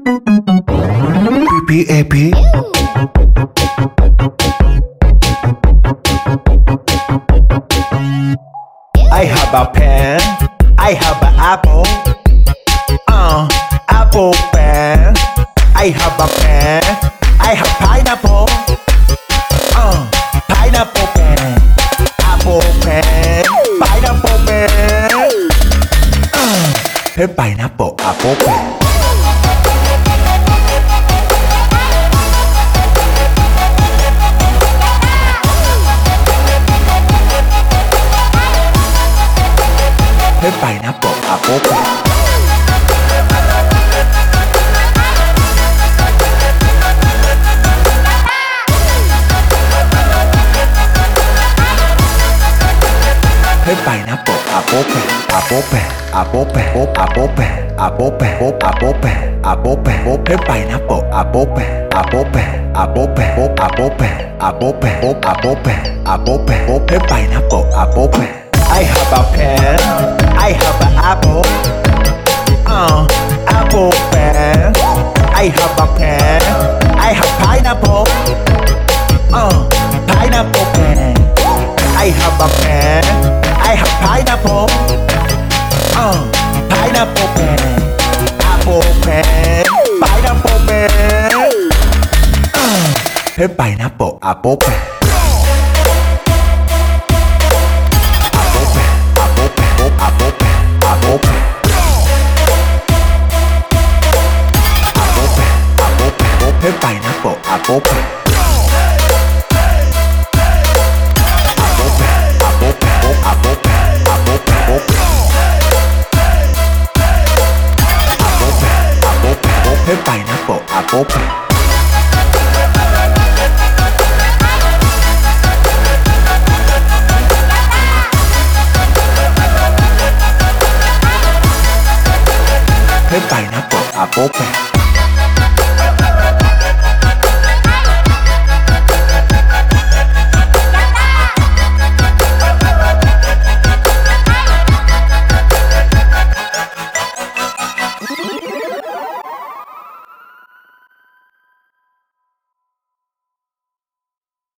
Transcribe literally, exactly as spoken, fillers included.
P P A P I have a pen, I have an apple, uh, apple pen. I have a pen, I have pineapple, uh, pineapple pen, apple pen, pineapple pen, uh, pen pineapple apple pen. Pen pineapple apple pen. Pen pineapple apple pen, apple pen, apple pen, apple pen, apple pen, apple pen, apple pen, pen pineapple apple pen, apple pen, apple pen, apple pen, apple pen, apple pen, apple pen, pen pineapple apple pen. I have a pen, I have an apple, uh, apple pen. I have a pen, I have pineapple, uh, pineapple pen. I have a pen, I have pineapple, uh, pineapple pen, apple pen, pineapple pen, uh, pen pineapple apple pen. Apple pen, apple pen, apple pen, apple pen. Apple pen, apple pen, pen pineapple apple pen. Pen pineapple apple pen. Pen pineapple apple pen.